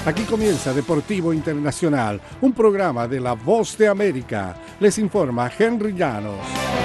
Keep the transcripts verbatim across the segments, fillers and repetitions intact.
Aquí comienza Deportivo Internacional, un programa de La Voz de América. Les informa Henry Llanos.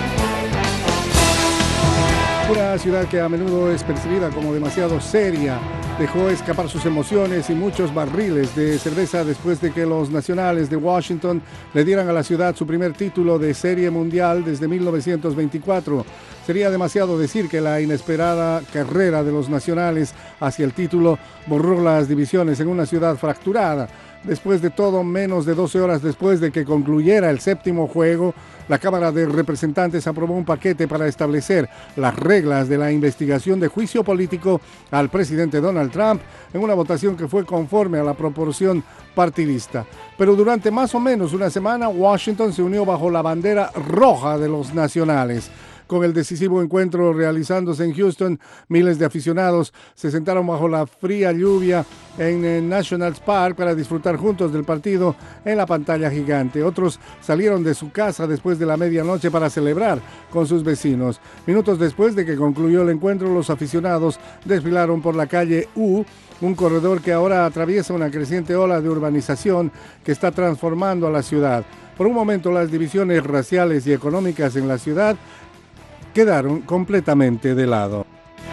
Una ciudad que a menudo es percibida como demasiado seria dejó escapar sus emociones y muchos barriles de cerveza después de que los Nacionales de Washington le dieran a la ciudad su primer título de Serie Mundial desde mil novecientos veinticuatro. Sería demasiado decir que la inesperada carrera de los Nacionales hacia el título borró las divisiones en una ciudad fracturada. Después de todo, menos de doce horas después de que concluyera el séptimo juego, la Cámara de Representantes aprobó un paquete para establecer las reglas de la investigación de juicio político al presidente Donald Trump en una votación que fue conforme a la proporción partidista. Pero durante más o menos una semana, Washington se unió bajo la bandera roja de los Nacionales. Con el decisivo encuentro realizándose en Houston, miles de aficionados se sentaron bajo la fría lluvia en el National Park para disfrutar juntos del partido en la pantalla gigante. Otros salieron de su casa después de la medianoche para celebrar con sus vecinos. Minutos después de que concluyó el encuentro, los aficionados desfilaron por la calle U, un corredor que ahora atraviesa una creciente ola de urbanización que está transformando a la ciudad. Por un momento, las divisiones raciales y económicas en la ciudad quedaron completamente de lado.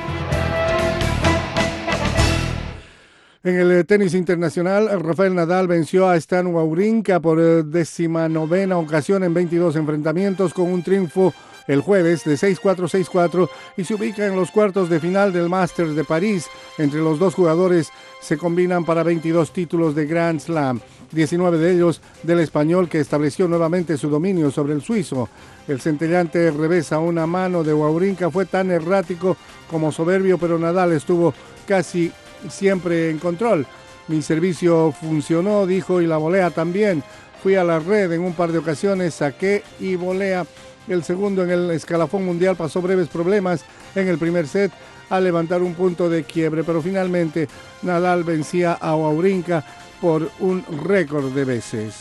En el tenis internacional, Rafael Nadal venció a Stan Wawrinka por decimanovena ocasión en veintidós enfrentamientos con un triunfo el jueves de seis cuatro seis cuatro y se ubica en los cuartos de final del Masters de París. Entre los dos jugadores se combinan para veintidós títulos de Grand Slam, diecinueve de ellos del español, que estableció nuevamente su dominio sobre el suizo. El centellante revés a una mano de Wawrinka fue tan errático como soberbio, pero Nadal estuvo casi siempre en control. Mi servicio funcionó, dijo, y la volea también. Fui a la red en un par de ocasiones, saqué y volea. El segundo en el escalafón mundial pasó breves problemas en el primer set al levantar un punto de quiebre, pero finalmente Nadal vencía a Wawrinka por un récord de veces.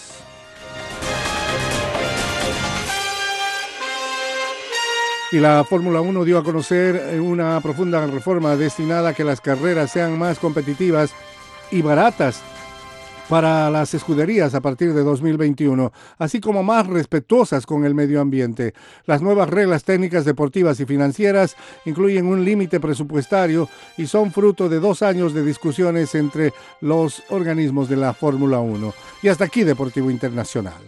Y la Fórmula uno dio a conocer una profunda reforma destinada a que las carreras sean más competitivas y baratas para las escuderías a partir de dos mil veintiuno, así como más respetuosas con el medio ambiente. Las nuevas reglas técnicas, deportivas y financieras incluyen un límite presupuestario y son fruto de dos años de discusiones entre los organismos de la Fórmula uno. Y hasta aquí Deportivo Internacional.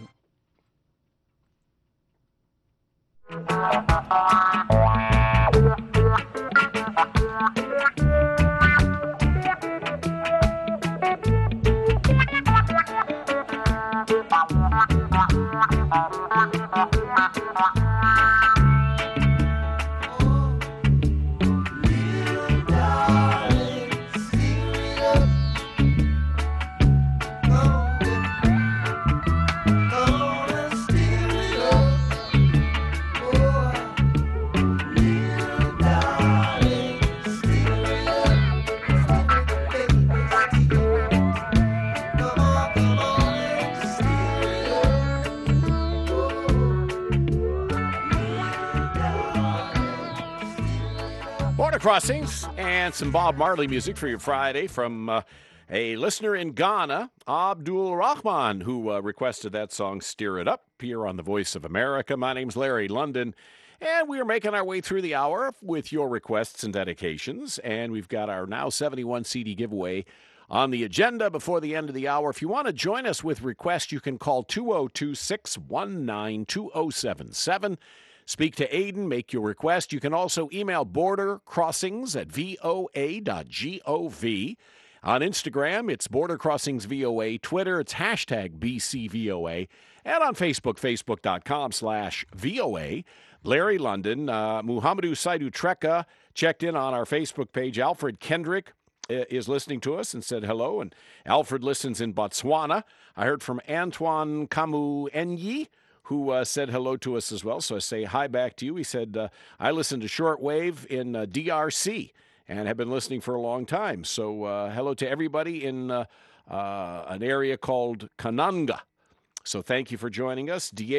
Crossings and some Bob Marley music for your Friday from uh, a listener in Ghana, Abdul Rahman, who uh, requested that song Steer It Up here on The Voice of America. My name's Larry London, and we are making our way through the hour with your requests and dedications, and we've got our Now seventy-one C D giveaway on the agenda before the end of the hour. If you want to join us with requests, you can call two oh two, six one nine, two oh seven seven. Speak to Aiden, make your request. You can also email bordercrossings at voa dot gov. On Instagram, it's Border Crossings V O A. Twitter, it's hashtag B C V O A. And on Facebook, facebook.com slash VOA. Larry London, uh, Muhammadu Saidu Treka checked in on our Facebook page. Alfred Kendrick uh, is listening to us and said hello. And Alfred listens in Botswana. I heard from Antoine Kamu Enyi, who uh, said hello to us as well. So I say hi back to you. He said, uh, I listen to Shortwave in uh, D R C and have been listening for a long time. So uh, hello to everybody in uh, uh, an area called Kananga. So thank you for joining us.